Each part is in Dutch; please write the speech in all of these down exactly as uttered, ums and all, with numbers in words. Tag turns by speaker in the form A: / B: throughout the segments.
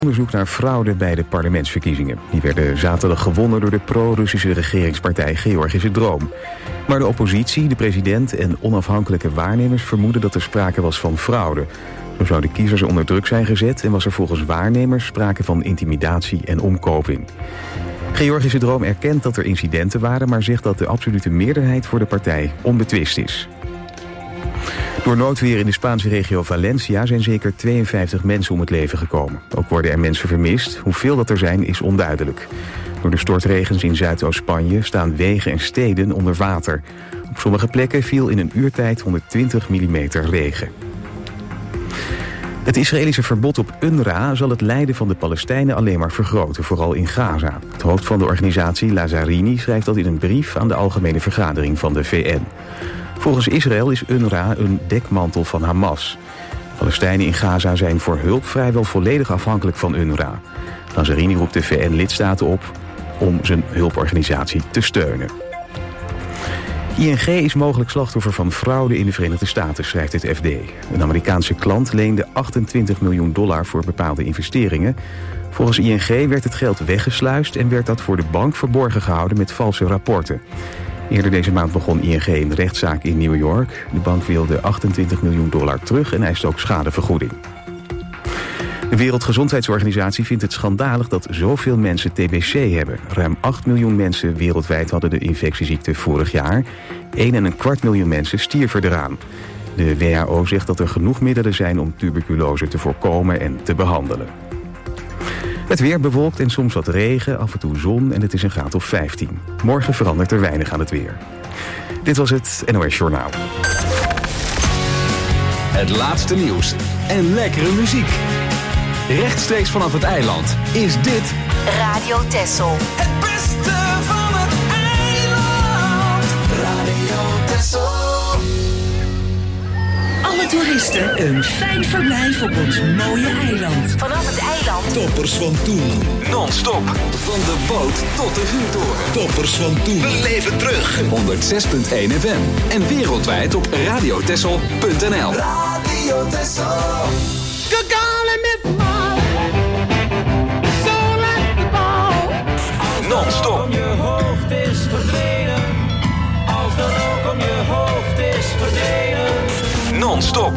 A: Onderzoek naar fraude bij de parlementsverkiezingen. Die werden zaterdag gewonnen door de pro-Russische regeringspartij Georgische Droom. Maar de oppositie, de president en onafhankelijke waarnemers vermoeden dat er sprake was van fraude. Zo zouden kiezers onder druk zijn gezet en was er volgens waarnemers sprake van intimidatie en omkoping. Georgische Droom erkent dat er incidenten waren, maar zegt dat de absolute meerderheid voor de partij onbetwist is. Door noodweer in de Spaanse regio Valencia zijn zeker tweeënvijftig mensen om het leven gekomen. Ook worden er mensen vermist. Hoeveel dat er zijn is onduidelijk. Door de stortregens in Zuidoost-Spanje staan wegen en steden onder water. Op sommige plekken viel in een uurtijd honderdtwintig millimeter regen. Het Israëlische verbod op U N R W A zal het lijden van de Palestijnen alleen maar vergroten, vooral in Gaza. Het hoofd van de organisatie, Lazzarini, schrijft dat in een brief aan de Algemene Vergadering van de V N. Volgens Israël is U N R W A een dekmantel van Hamas. Palestijnen in Gaza zijn voor hulp vrijwel volledig afhankelijk van U N R W A. Lazzarini roept de V N-lidstaten op om zijn hulporganisatie te steunen. I N G is mogelijk slachtoffer van fraude in de Verenigde Staten, schrijft het F D. Een Amerikaanse klant leende achtentwintig miljoen dollar voor bepaalde investeringen. Volgens I N G werd het geld weggesluist en werd dat voor de bank verborgen gehouden met valse rapporten. Eerder deze maand begon I N G een rechtszaak in New York. De bank wilde achtentwintig miljoen dollar terug en eist ook schadevergoeding. De Wereldgezondheidsorganisatie vindt het schandalig dat zoveel mensen T B C hebben. Ruim acht miljoen mensen wereldwijd hadden de infectieziekte vorig jaar. één en een kwart miljoen mensen stierven eraan. De W H O zegt dat er genoeg middelen zijn om tuberculose te voorkomen en te behandelen. Het weer bewolkt en soms wat regen, af en toe zon en het is een graad of vijftien. Morgen verandert er weinig aan het weer. Dit was het N O S Journaal.
B: Het laatste nieuws en lekkere muziek. Rechtstreeks vanaf het eiland is dit
C: Radio Texel.
D: Het beste van het eiland. Radio Texel.
C: Alle toeristen een fijn verblijf op ons mooie eiland. Vanaf het eiland.
E: Toppers van toen.
B: non-stop van de boot tot de vuurtoren.
E: Toppers van toen. We leven terug.
B: honderd zes komma één F M en wereldwijd op radiotessel punt n l.
D: Radio Texel.
B: Non-stop.
F: Om je hoofd is verdwenen. Als de rook om je hoofd is verdwenen.
B: Non-stop.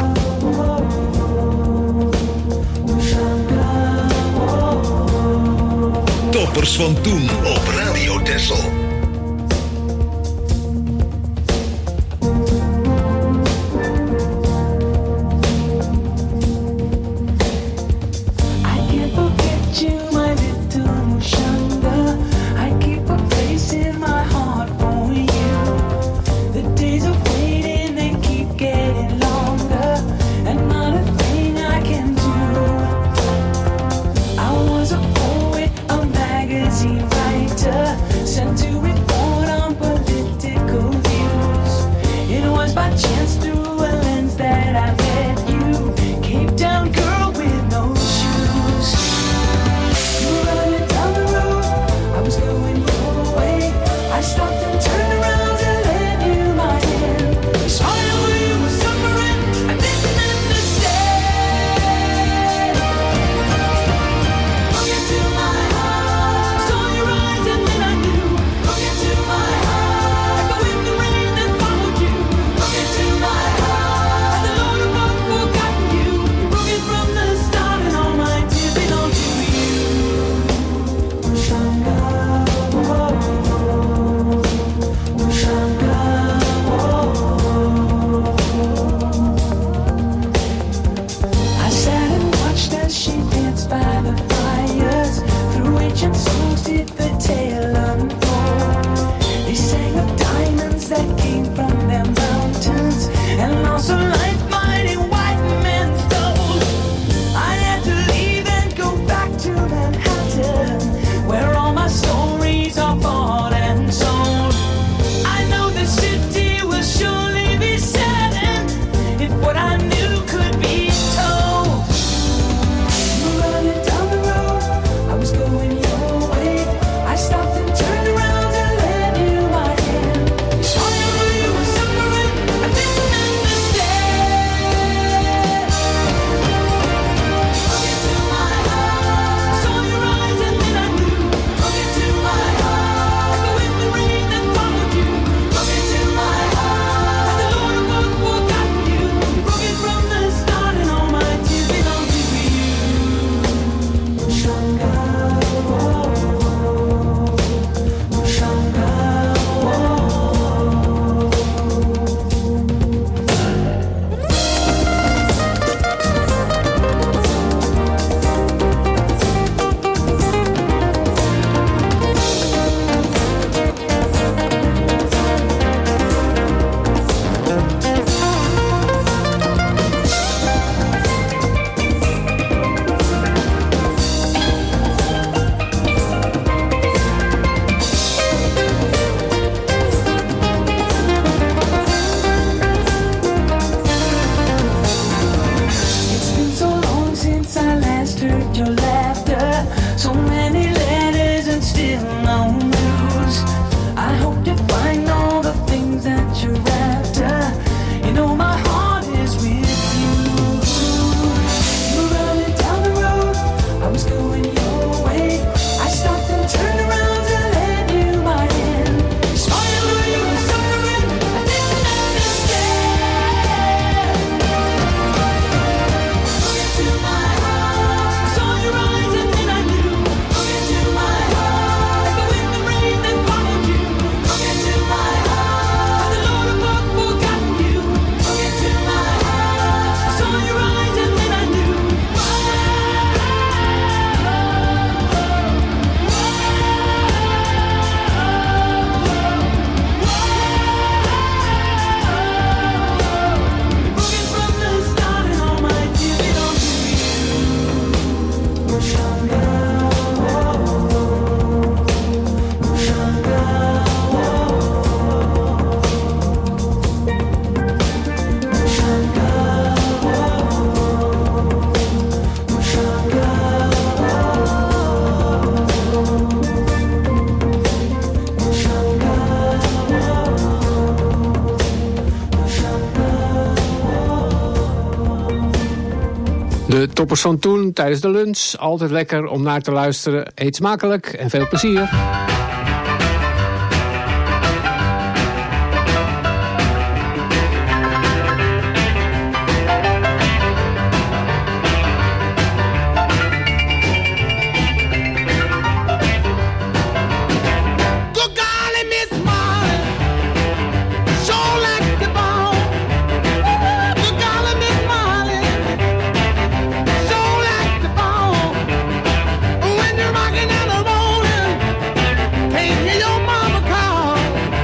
E: Toppers van toen op Radio Texel.
G: Stop letter, so many letters and still no news. I hope you find all the things that you're after. You know my heart is with you. You were running down the road, I was going your way. I stopped and turned around to lend you my hand. You smiled when you were suffering, I didn't understand. Look into my heart, I saw your eyes and then I knew. Look into my heart, like the wind and rain that followed you. Look into my heart, the Lord above forgotten you. Look into my heart, I saw your eyes and then I knew. Looking from the start and all my tears belong to you. Mushanga, Mushanga,
H: De toppers van toen tijdens de lunch. Altijd lekker om naar te luisteren. Eet smakelijk en veel plezier.
D: Good golly, Miss Molly, sure like the bone. Good golly, Miss Molly, sure like the bone. When you're rocking and a rolling, can't hear your mama call.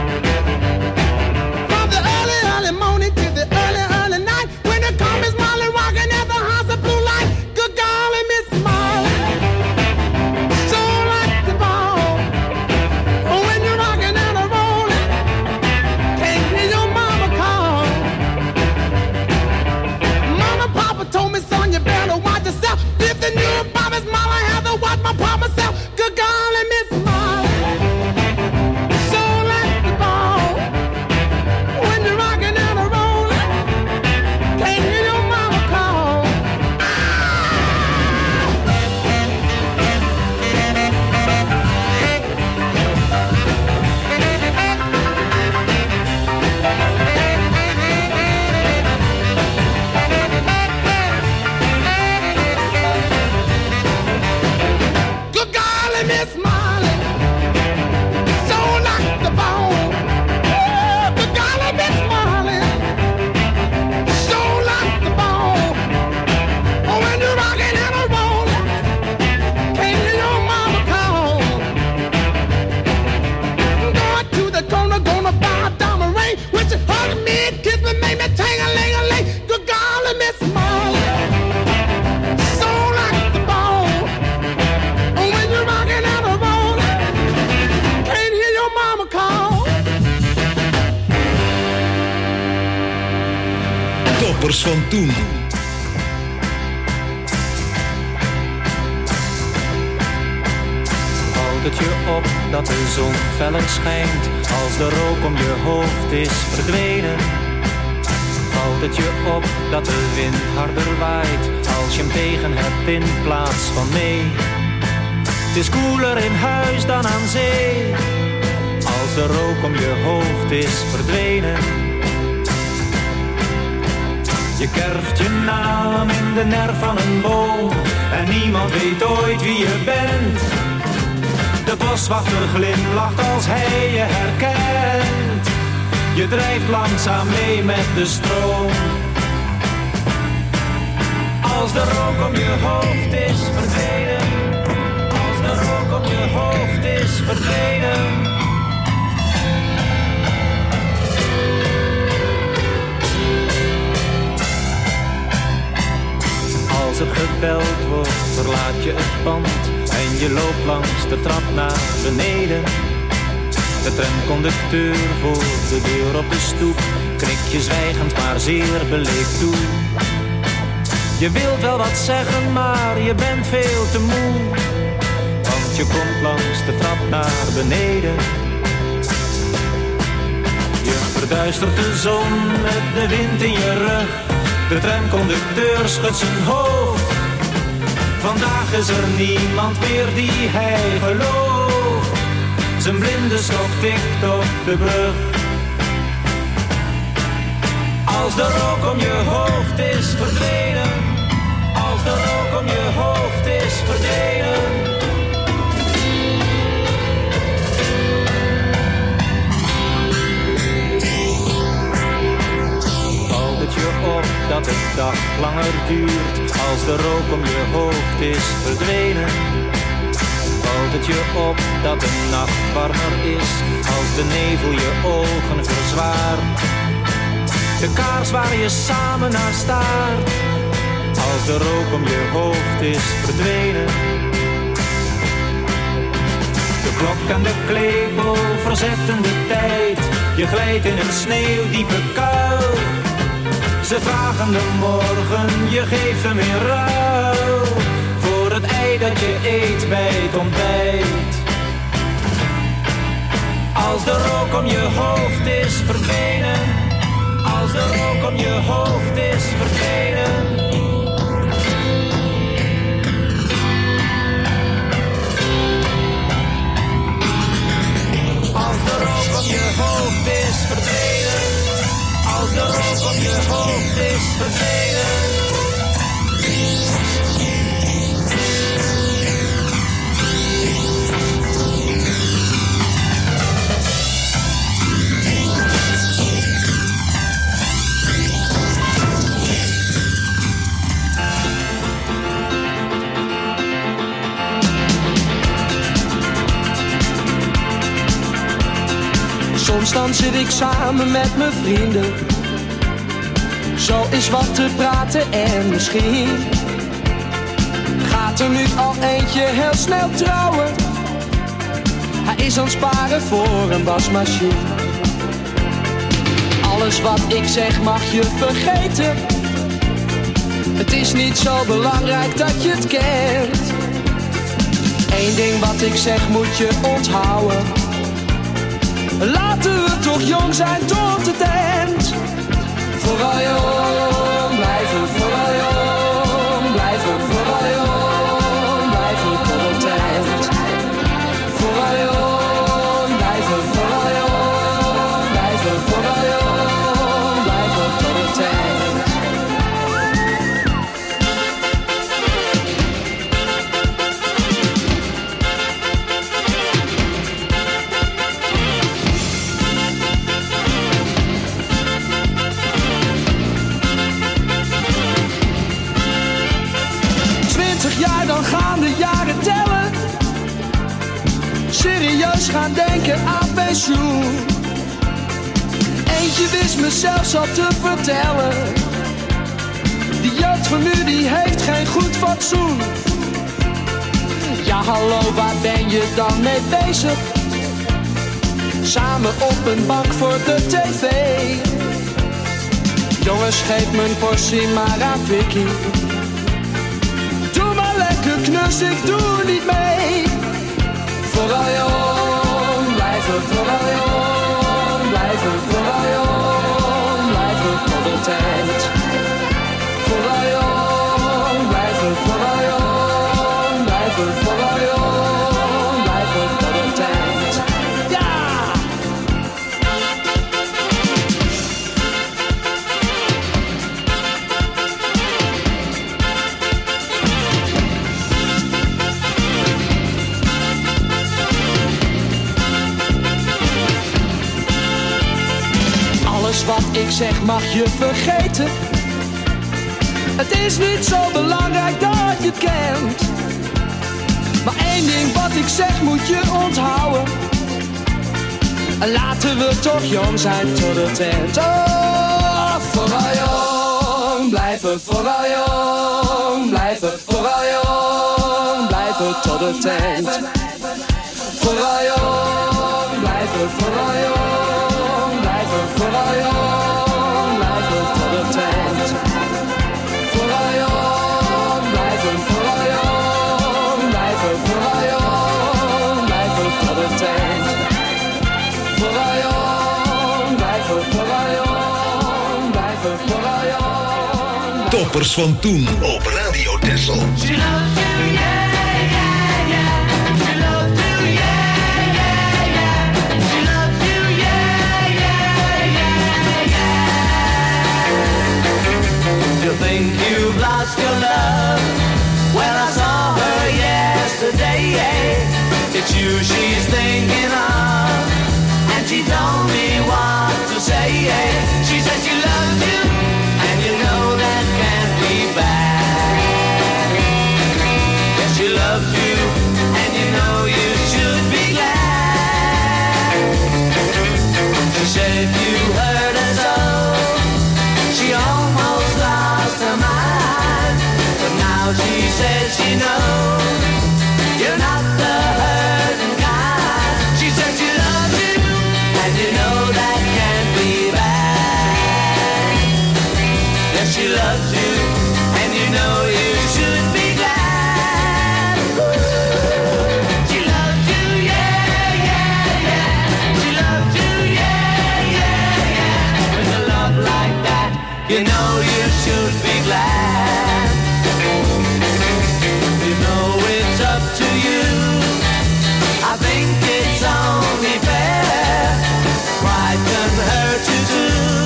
D: From the early, early morning to the early, early night, when the come Miss Molly rocking at the house of blue light. Good golly, Miss Molly, sure like the bone. When you're rocking and a rolling, can't hear your mama call. Mama, Papa told me, son, you better watch yourself. If the new promise, Mama, I have to watch my promise myself. Good golly, Miss Molly, so like the ball. When you're rocking and a rolling, can't hear your mama call. Good golly, Miss Molly, so like the bone. Good golly, Miss Molly, so like the bone. When you're rocking and a rolling, can't hear your mama call. Going to the corner, gonna buy a diamond ring. When you hug me, kiss me, make me ting-a-ling-a-ling. Good golly, Miss Molly, so like the bone. When you're rocking and a rolling, can't hear your mama call.
E: Toppers van toen.
F: Valt het je op dat de zon feller schijnt als de rook om je hoofd is verdwenen? Valt het je op dat de wind harder waait als je hem tegen hebt in plaats van mee? Het is koeler in huis dan aan zee als de rook om je hoofd is verdwenen. Je kerft je naam in de nerf van een boom en niemand weet ooit wie je bent. De boswachter glimlacht als hij je herkent. Je drijft langzaam mee met de stroom. Als de rook om je hoofd is verdwenen, als de rook om je hoofd is verdwenen. Als er gebeld wordt, verlaat je het pand en je loopt langs de trap naar beneden. De tramconducteur voor de deur op de stoep knikt je zwijgend maar zeer beleefd toe. Je wilt wel wat zeggen, maar je bent veel te moe. Want je komt langs de trap naar beneden. Je verduistert de zon met de wind in je rug. De tramconducteur schudt zijn hoofd. Vandaag is er niemand meer die hij gelooft. Zijn blinde stok tikt op de brug. Als de rook om je hoofd is verdwenen. Als de rook om je hoofd is verdwenen. Valt het je op dat de dag langer duurt. Als de rook om je hoofd is verdwenen. Valt het je op dat de nacht warmer is. Als de nevel je ogen verzwaart. De kaars waar je samen naar staart. Als de rook om je hoofd is verdwenen. De klok en de klepel verzetten de tijd. Je glijdt in een sneeuwdiepe kuil. Ze vragen de morgen, je geeft hem in ruil. Voor het ei dat je eet bij het ontbijt. Als de rook om je hoofd is verdwenen. Als de rook om je hoofd is verdwenen. Als de rook om je hoofd is verdwenen. Als de rook om je hoofd is verdwenen.
I: Soms dan zit ik samen met mijn vrienden. Zo is wat te praten en misschien gaat er nu al eentje heel snel trouwen. Hij is aan het sparen voor een wasmachine. Alles wat ik zeg mag je vergeten. Het is niet zo belangrijk dat je het kent. Eén ding wat ik zeg moet je onthouden. Laten we toch jong zijn tot het eind. Vooral jong blijven, vooral jong blijven, vooral jong blijven tot het eind. Vooral jong blijven, vooral jong blijven, vooral jong blijven tot het eind. Ja, dan gaan de jaren tellen. Serieus gaan denken aan pensioen. Eentje wist me zelfs al te vertellen. Die jeugd van nu die heeft geen goed fatsoen. Ja hallo, waar ben je dan mee bezig? Samen op een bank voor de tv. Jongens, geef mijn portie maar aan Vicky. Lekker knus, ik doe niet mee. Vooral jong blijven, vooral jong blijven, vooral jong blijven tot het eind. Vooral jong blijven, vooral jong blijven, vooral jong blijven tot het eind. Ja! Wat ik zeg mag je vergeten. Het is niet zo belangrijk dat je het kent. Maar één ding wat ik zeg moet je onthouden. Laten we toch jong zijn tot het eind. Oh, vooral jong blijven, vooral jong blijven, vooral jong blijven tot het eind. Vooral jong blijven, vooral jong blijven, vooral jong blijven tot het eind. Vooral jong.
E: toppers van toen op Radio Texel.
G: She loves you, yeah, yeah, yeah. She loves you, yeah, yeah, yeah. She loves you, yeah, yeah, yeah, yeah. You think you've lost your love? Well, I saw her yesterday. It's you she's thinking of, and she told me what to say. She said she loves you, and you know that can't be bad. Yes, she loves you, and you know you should be glad. She said if you hurt her so, she almost lost her mind. But now she says she knows you're not the hurting kind. She said she loves you, and you know that can't be bad. Yes, she loves you, and you know you should be glad. She loves you, yeah, yeah, yeah. She loves you, yeah, yeah, yeah. With a love like that, you know you should be glad. You know it's up to you. I think it's only fair. Pride can hurt you too.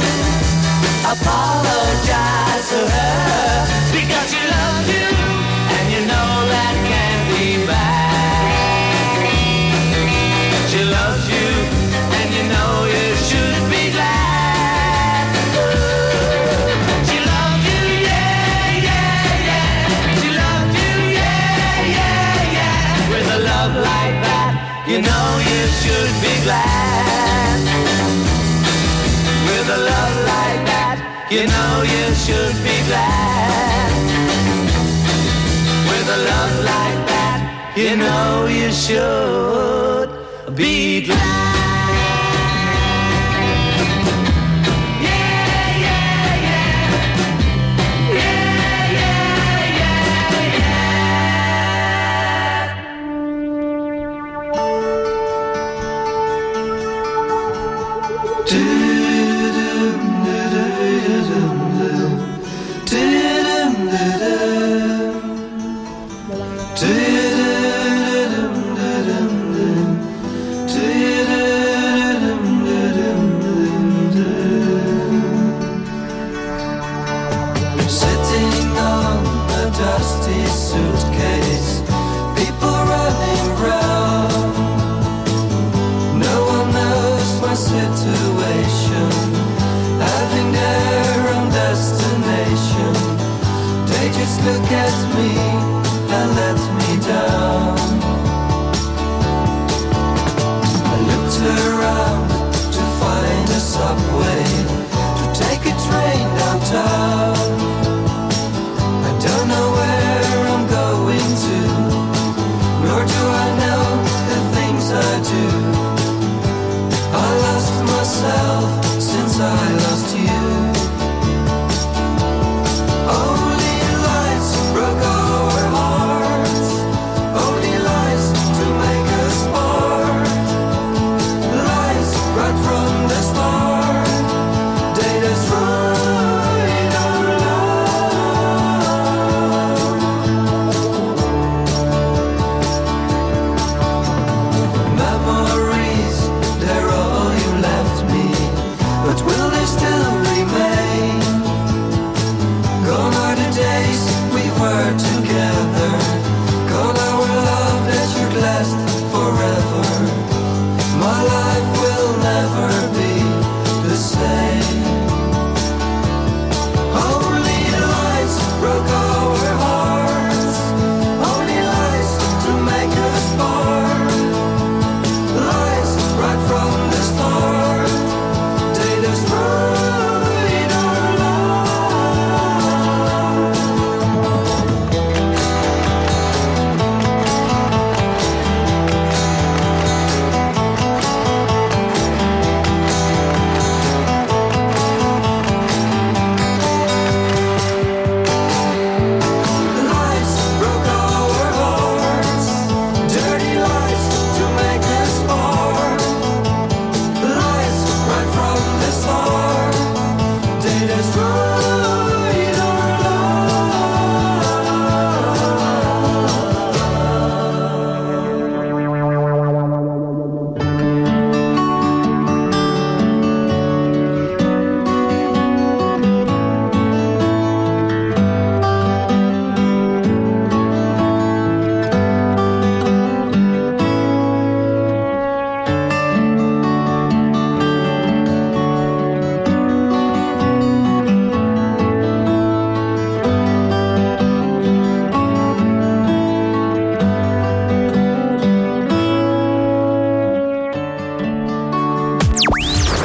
G: Apologize to her because she loves you, and you know that can't be bad. She loves you, and you know you should be glad. She loves you, yeah, yeah, yeah. She loves you, yeah, yeah, yeah. With a love like that, you know you should be glad. With a love like that, you know you should be glad. With a love like that, you know you should be glad.
J: Do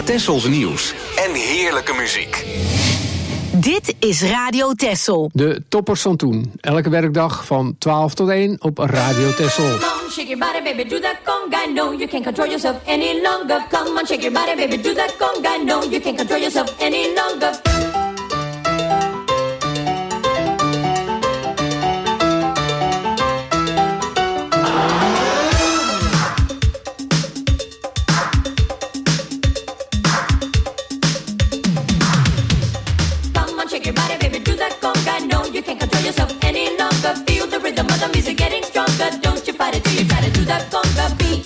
B: Tessels nieuws en heerlijke muziek.
C: Dit is Radio Tessel.
H: De toppers van toen. Elke werkdag van twaalf tot één op Radio Tessel.
J: Come on, shake your body, baby, do that conga. No, you can't control yourself any longer. Come on, shake your body, baby, do that conga. No, you can't control yourself any longer. Shake your body, baby, do that conga. No, you can't control yourself any longer. Feel the rhythm of the music getting stronger. Don't you fight it till you try to do that conga beat.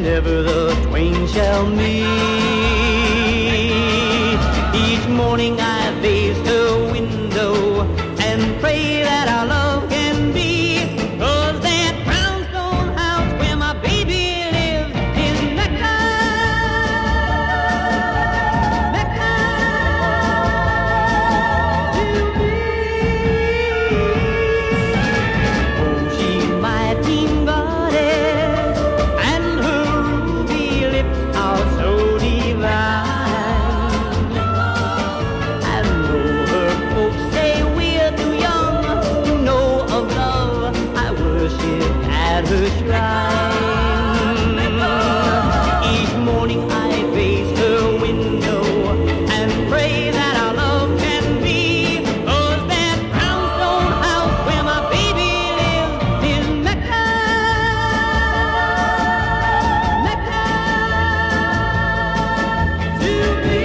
K: never the twain shall meet. Each morning I face her window and pray that our love can be, 'cause that brownstone house where my baby lives is Mecca, Mecca to me. Oh, she's my teen goddess, and her ruby lips are so divine. And though her folks say we're too young to know of love, I worship at her shrine. Each morning I face her window and pray that our love can be, 'cause that brownstone house where my baby lives is Mecca, Mecca to me.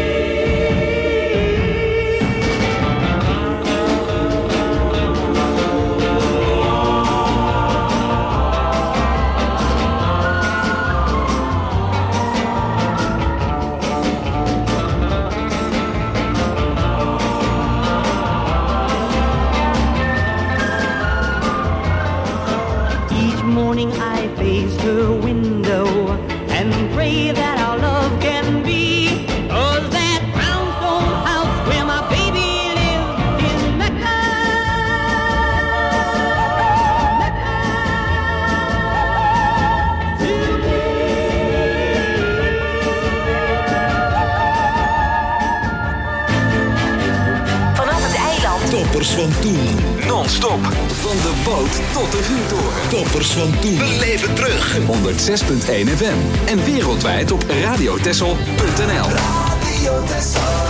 K: Each morning I face her window and pray that our love can be, 'cause that brownstone house where my baby lives is Mecca, Mecca to me.
C: Vanaf het eiland.
E: Toppers van toen.
B: Non-stop. Van de boot tot de vuurtoren.
E: Toppers van toen. Beleef het terug.
B: honderd zes komma één F M. En wereldwijd op radiotessel punt n l.
E: Radio Texel.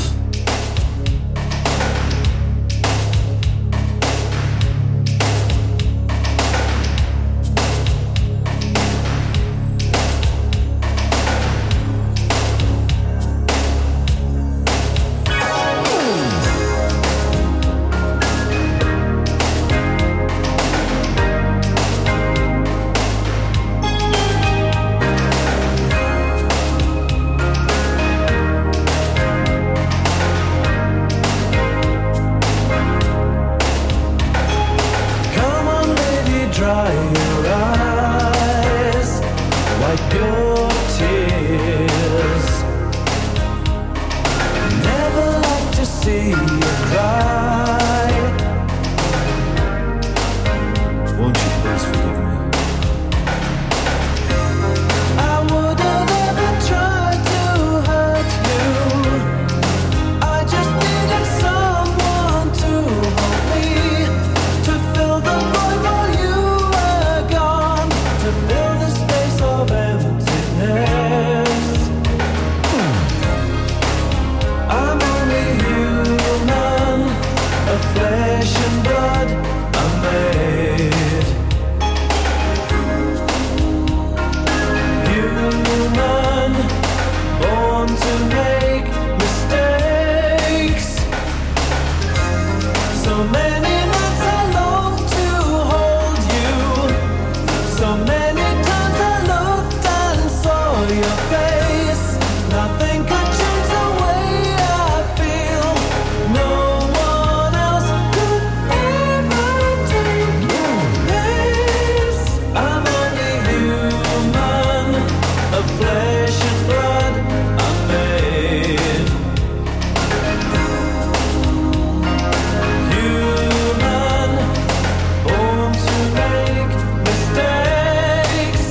I: Come on, baby, dry your eyes, wipe your tears. Never like to see you cry. Won't you please forgive me? I wouldn't ever try to hurt you. I just needed someone to hold me, to fill the void while you were gone, to fill the space of emptiness. I'm only human, of flesh and blood I'm made. Human, born to make mistakes. So many nights I long to hold you. So many times I looked and saw your face. Nothing could change the way I feel. No one else could ever take your place. I'm only human, of flesh and blood I'm made. Human, born to make mistakes.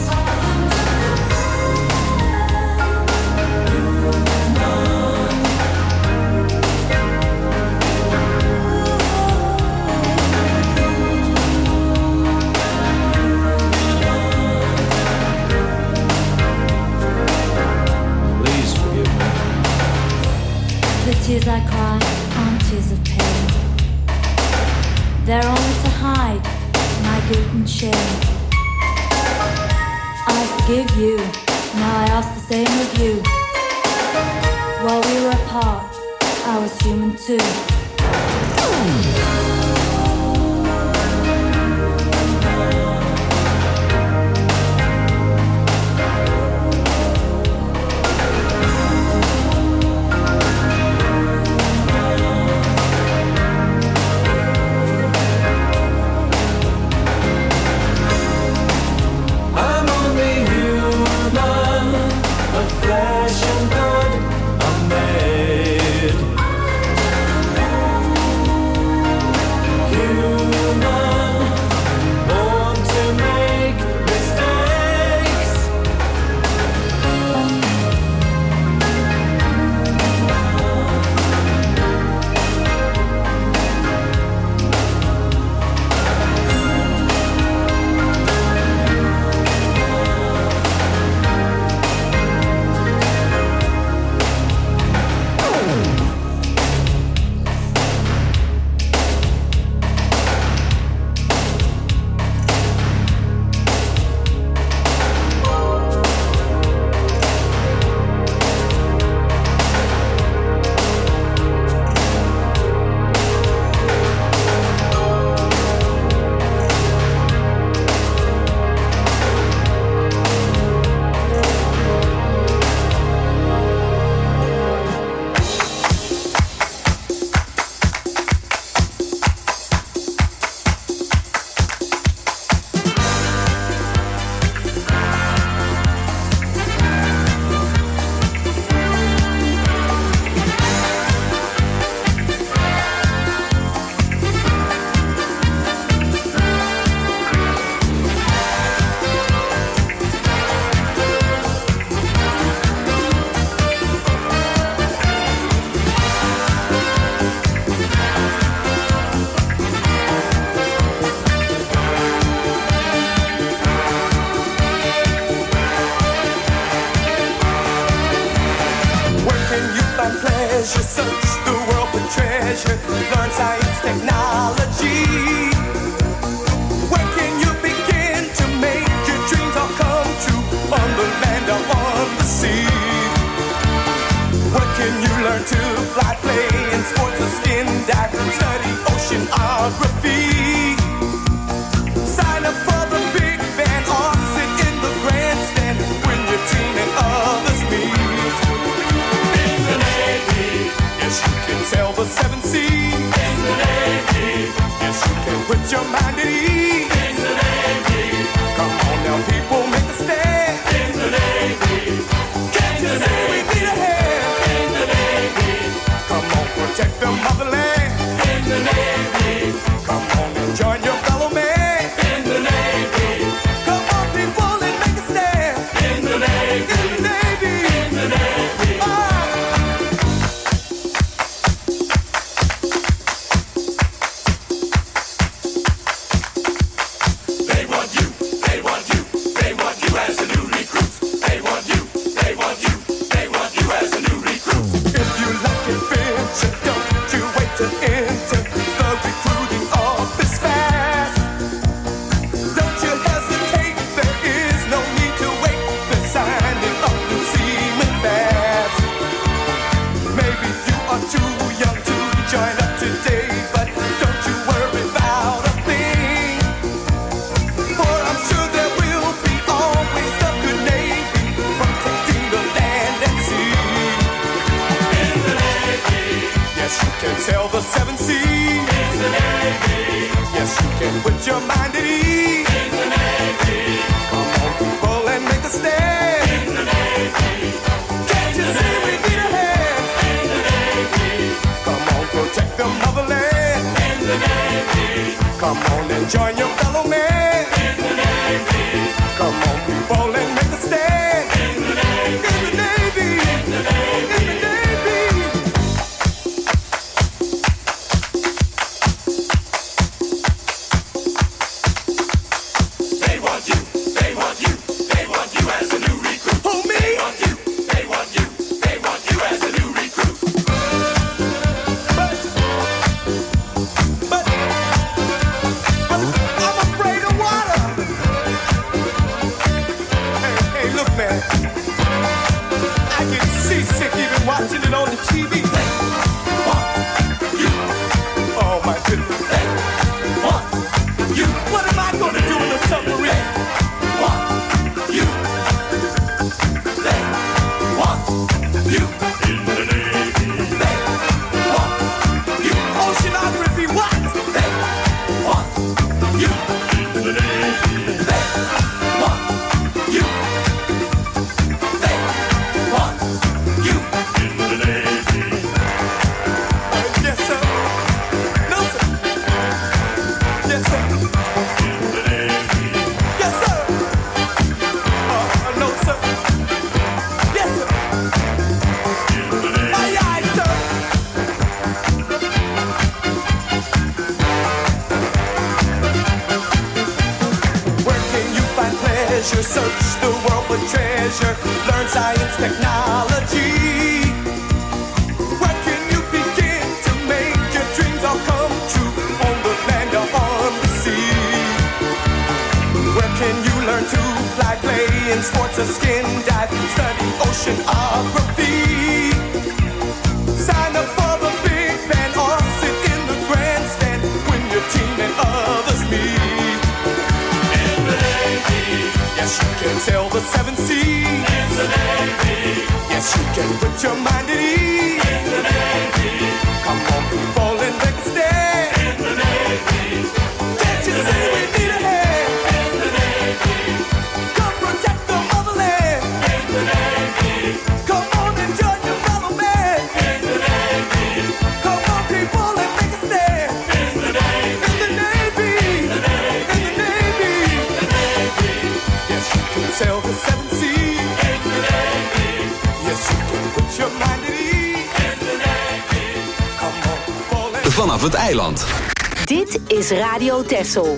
I: Please forgive me.
J: The tears I cry aren't tears of pain. They're only to hide my guilt and shame. I forgive you, now I ask the same of you. While we were apart, I was human too.
L: search the world for treasure, learn science, technology. Where can you begin to make your dreams all come true, on the land or on the sea? Where can you learn to fly, play in sports or skin dive, study oceanography? Sign up for the big band or sit in the grandstand when your team and others meet. In the Navy, yes you can sail the seven seas. In the Navy, yes you can put your mind at ease. In the Navy, come on now people, make a stand. In the Navy, can't you see we need a hand? In the Navy, come on protect the motherland. In the Navy, come on and join your fellow man. In the Navy, come on people and make a stand. In the Navy, in the Navy, in the Navy. Ah. They want you, they want you, they want you as a new recruit. They want you, they want you, they want you as a new recruit. If you like adventure, don't you wait to enter the recruiting office fast. Don't you hesitate, there is no need to wait. They're signing up new seamen fast. Maybe you are too young to join up today, but don't you worry about a thing. For I'm sure there will be always a good Navy protecting the land and sea. In the Navy, yes you can sail the seven seas. In the Navy, yes you can put your mind at ease. In the Navy, come on people and make a stand. In the Navy, can't you see we need a hand? In the Navy, come on protect the motherland. In the Navy, come on and join your fellow man. In the Navy, come on people and make a stand. In the Navy, in the Navy, in the Navy, in the Navy. They want you, they want you, they want you as a new recruit. Who, me? They want you, they want you, they want you as a new recruit. But, but, but I'm afraid of water. Hey, hey, look, man. I get seasick even watching it on the T V. They want you. Oh my goodness. They want you. What am I gonna do in a submarine? They want you. They want you. In the Navy. They want you. Oceanography, what? They want you. In the Navy. They want you. They want you. In the Navy. Uh, yes, sir. No, sir. Yes, sir. In the Navy. Yes, sir. Uh, uh, no, sir. Yes, sir. In the Navy. Aye, aye, sir. Where can you find pleasure? Search the world for treasure. Learn science, technology. Where can you begin to make your dreams all come true, on the land or on the sea? Where can you learn to fly, play in sports or skin dive, study oceanography? Sign up for the big band or sit in the grandstand when your team and others meet. In the Navy, yes you can sail the seven seas. In the Navy, yes you can put your mind at ease. In the Navy, come on people and make a stand. In the Navy, can't you see we need a hand? In the Navy, come protect the motherland. In the Navy, come on and join your fellow man. In the Navy, come on people and make a stand. In the Navy, in the Navy, in the Navy, in the Navy, in the Navy, yes you can sail the seven seas. In the Navy, yes you can put your mind at ease. In the Navy, come on people and...
B: Vanaf het eiland.
C: Dit is Radio Texel.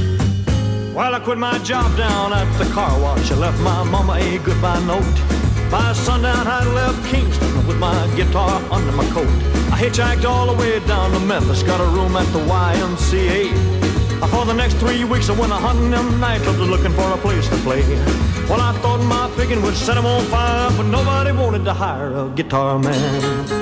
M: Well, I quit my job down at the car wash. I left my mama a goodbye note. By sundown, I left Kingston with my guitar under my coat. I hitchhiked all the way down to Memphis, got a room at the Y M C A. For the next three weeks, I went a hunting them nightclubs looking for a place to play. Well, I thought my picking would set them on fire, but nobody wanted to hire a guitar man.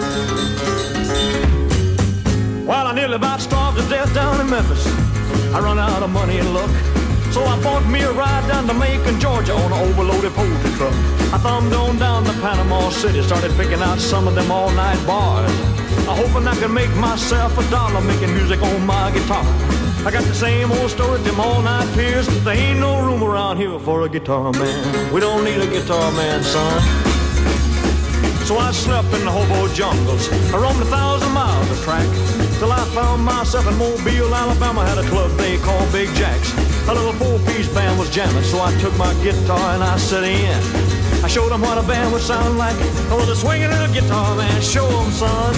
M: Well, I nearly about starved to death down in Memphis. I run out of money and luck, so I bought me a ride down to Macon, Georgia on an overloaded poultry truck. I thumbed on down to Panama City, started picking out some of them all-night bars. I hoping I could make myself a dollar making music on my guitar. I got the same old story, them all-night peers. There ain't no room around here for a guitar man. We don't need a guitar man, son. So I slept in the hobo jungles. I roamed a thousand miles of track till I found myself in Mobile, Alabama. Had a club they called Big Jack's. A little four-piece band was jamming, so I took my guitar and I set in. I showed them what a band would sound like. I was a swinging little guitar man. Show them, son.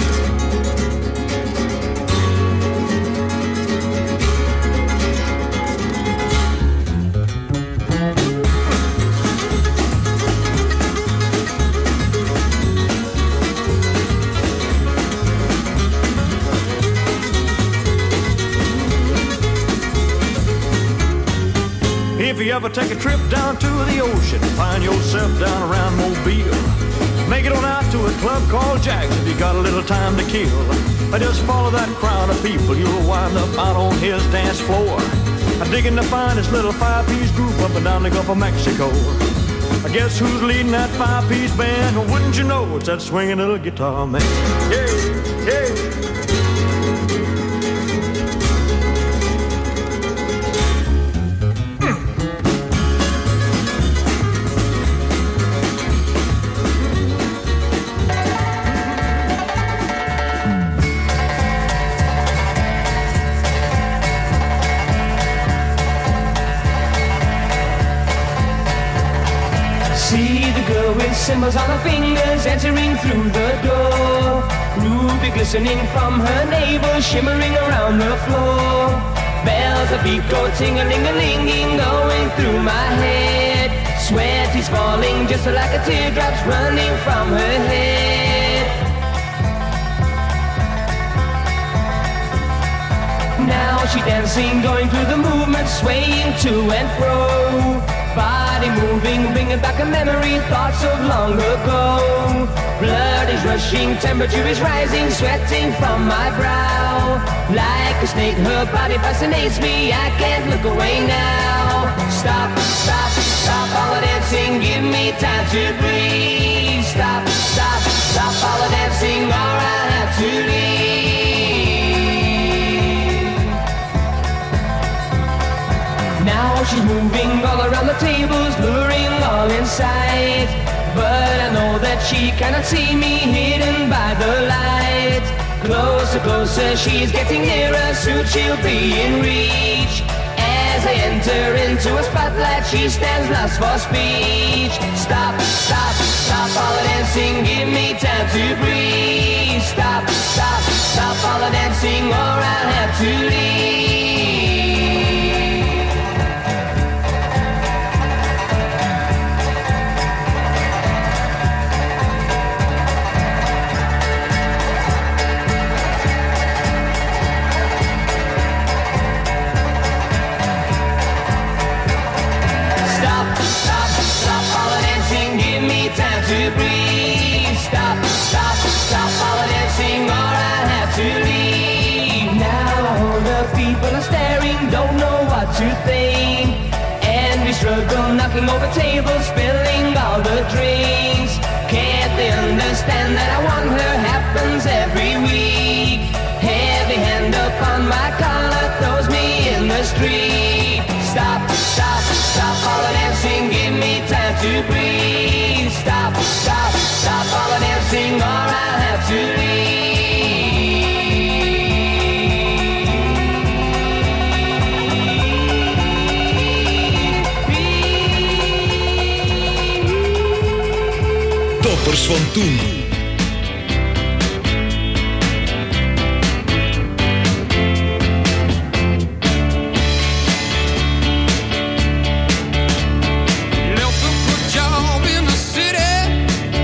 M: If you ever take a trip down to the ocean, find yourself down around Mobile, make it on out to a club called Jack's if you got a little time to kill. I just follow that crowd of people, you'll wind up out on his dance floor. I'm digging to find this little five-piece group up and down the Gulf of Mexico. I guess who's leading that five-piece band? Well, wouldn't you know it's that swinging little guitar man? Yeah, yeah.
I: Symbols on her fingers entering through the door. Ruby glistening from her navel, shimmering around the floor. Bells of beat go ting-a-ling-a-ling-ing, going through my head. Sweat is falling just like a teardrop's running from her head. Now she dancing, going through the movement, swaying to and fro. Body moving, bringing back a memory, thoughts of long ago. Blood is rushing, temperature is rising, sweating from my brow. Like a snake, her body fascinates me, I can't look away now. Stop, stop, stop all the dancing, give me time to breathe. Stop, stop, stop all the dancing, or I'll have to leave. Now she's moving all around the tables, luring all in sight. But I know that she cannot see me, hidden by the light. Closer, closer, she's getting nearer, soon she'll be in reach. As I enter into a spotlight, she stands lost for speech. Stop, stop, stop all the dancing, give me time to breathe. Stop, stop, stop all the dancing, or I'll have to leave. To breathe. Stop, stop, stop all the dancing, or I'll have to leave. Now the people are staring, don't know what to think. And we struggle, knocking over tables, spilling all the drinks. Can't they understand that I want her? Happens every week. Heavy hand upon my collar, throws me in the street. Stop, stop, stop all the dancing, give me time to breathe. Stop, stop, stop all the dancing, or I'll have to
E: leave. Toppers van toen.
L: Left a good job in the city.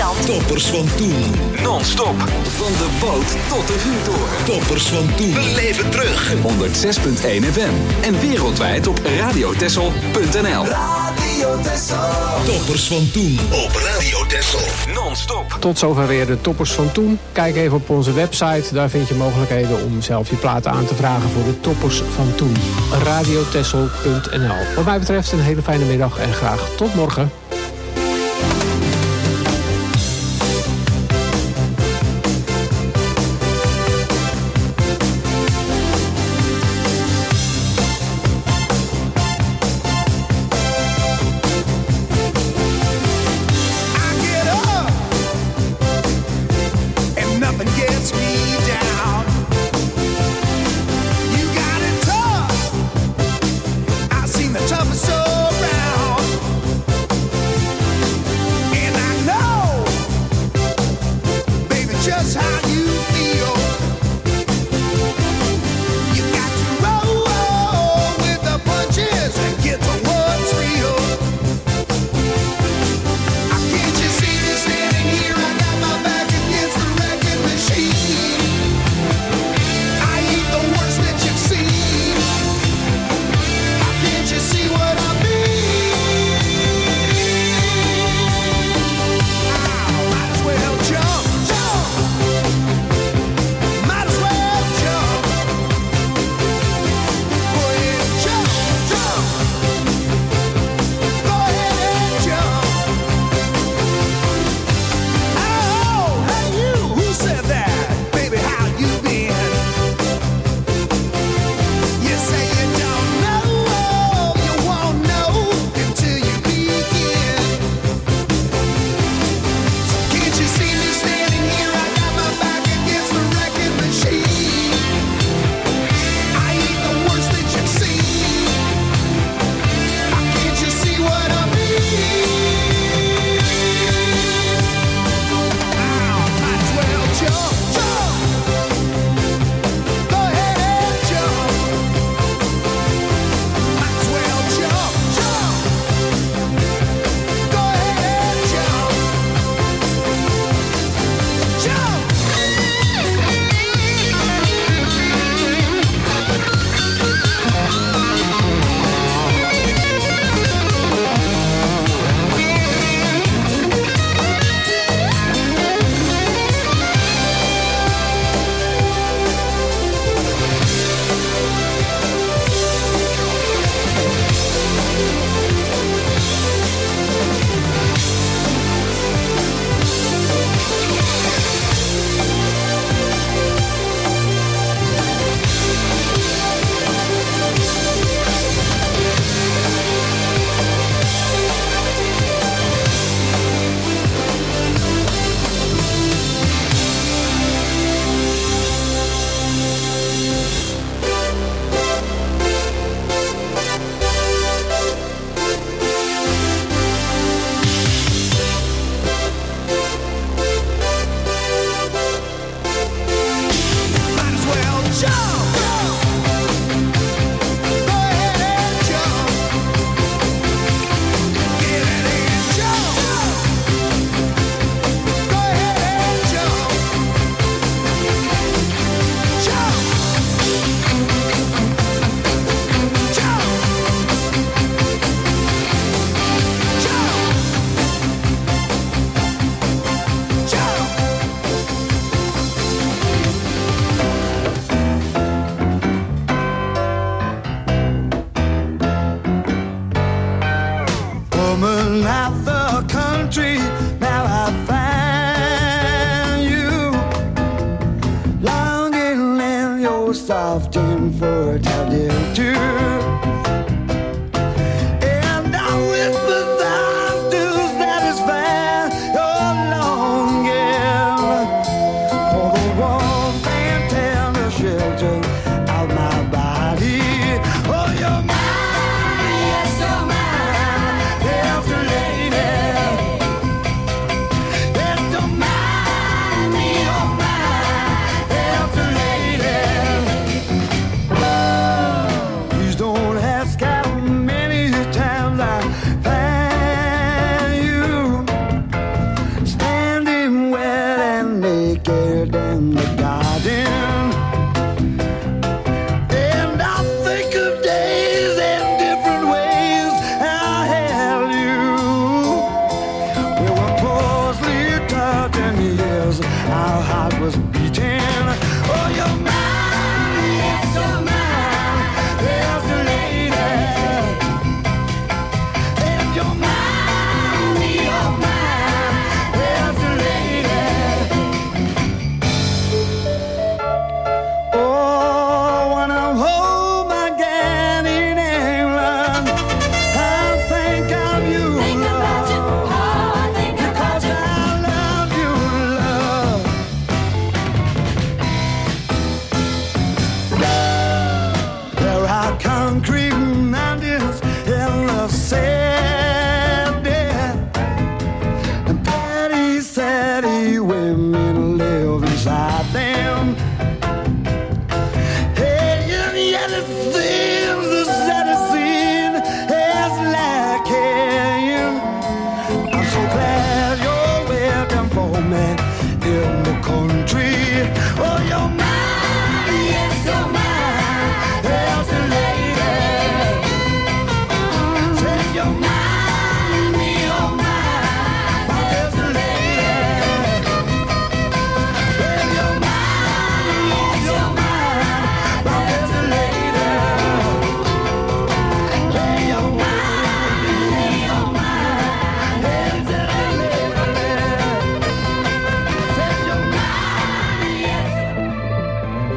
C: eiland.
E: Toppers van toen.
B: Non-stop. Van de boot tot de vuurtoren.
E: Toppers van toen.
B: Beleef het terug. honderdzes komma één F M. En wereldwijd op radio texel punt n l.
E: Radio Texel. Toppers van toen. Op Radio Texel.
B: Non-stop.
H: Tot zover weer de Toppers van toen. Kijk even op onze website. Daar vind je mogelijkheden om zelf je platen aan te vragen voor de Toppers van toen. radio texel punt n l. Wat mij betreft een hele fijne middag en graag tot morgen.
D: Toughest around. was beating. Oh, you're mine, yes, you're mine, there's the lady. And you're mine, you're mine, there's the lady. Oh, when I'm home again in England, I think of you, think about you. Oh, I think about you. I love you, love. There are concrete mountains in the sand, and petty, saddy women live inside them. Hey, and yet it seems the saddest scene is lacking. I'm so glad you're waiting for me in the country. Oh, you're mine, yes, you're mine, there's the lady. Say you're mine, you're mine, there's the lady. Say you're mine, yes, you're mine, there's the lady. Say you're mine, you're mine, there's the lady. Say you're mine, yes.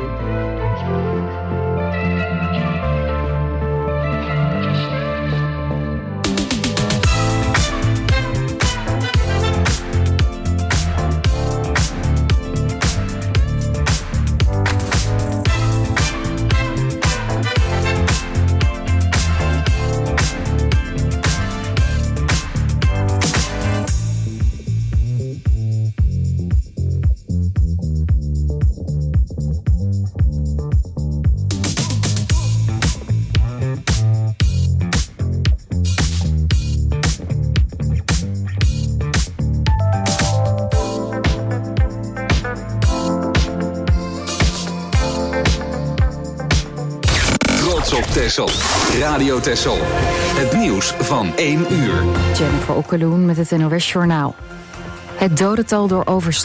B: Trots op Texel. Radio Texel. Het nieuws van één uur.
N: Jennifer Okkeloen met het N O S Journaal. Het dodental door overstromingen